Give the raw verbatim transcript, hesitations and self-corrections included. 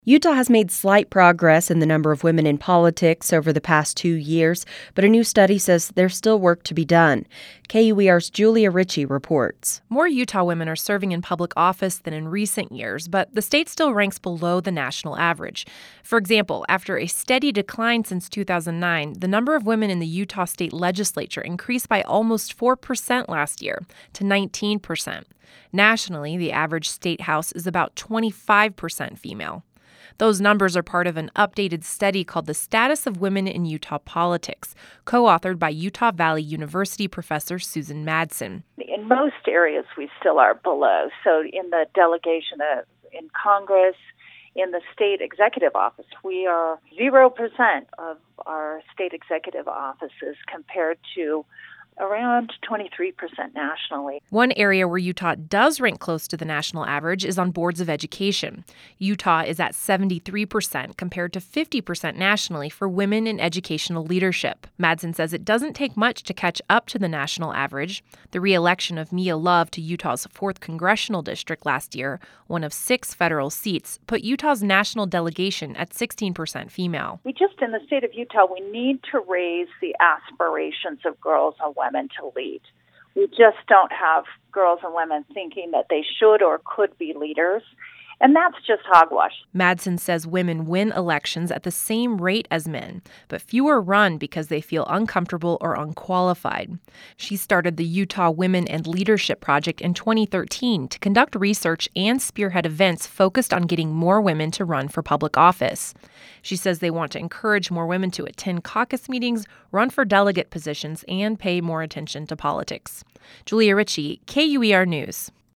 Utah has made slight progress in the number of women in politics over the past two years, but a new study says there's still work to be done. K U E R's Julia Ritchie reports. More Utah women are serving in public office than in recent years, but the state still ranks below the national average. For example, after a steady decline since two thousand nine, the number of women in the Utah state legislature increased by almost four percent last year to nineteen percent. Nationally, the average state house is about twenty-five percent female. Those numbers are part of an updated study called The Status of Women in Utah Politics, co-authored by Utah Valley University professor Susan Madsen. In most areas, we still are below. So in the delegation of, in Congress, in the state executive office, we are zero percent of our state executive offices compared to around twenty-three percent nationally. One area where Utah does rank close to the national average is on boards of education. Utah is at seventy-three percent compared to fifty percent nationally for women in educational leadership. Madsen says it doesn't take much to catch up to the national average. The re-election of Mia Love to Utah's fourth congressional district last year, one of six federal seats, put Utah's national delegation at sixteen percent female. We just, in the state of Utah, we need to raise the aspirations of girls and women to lead. We just don't have girls and women thinking that they should or could be leaders. And that's just hogwash. Madsen says women win elections at the same rate as men, but fewer run because they feel uncomfortable or unqualified. She started the Utah Women and Leadership Project in twenty thirteen to conduct research and spearhead events focused on getting more women to run for public office. She says they want to encourage more women to attend caucus meetings, run for delegate positions, and pay more attention to politics. Julia Ritchie, K U E R News.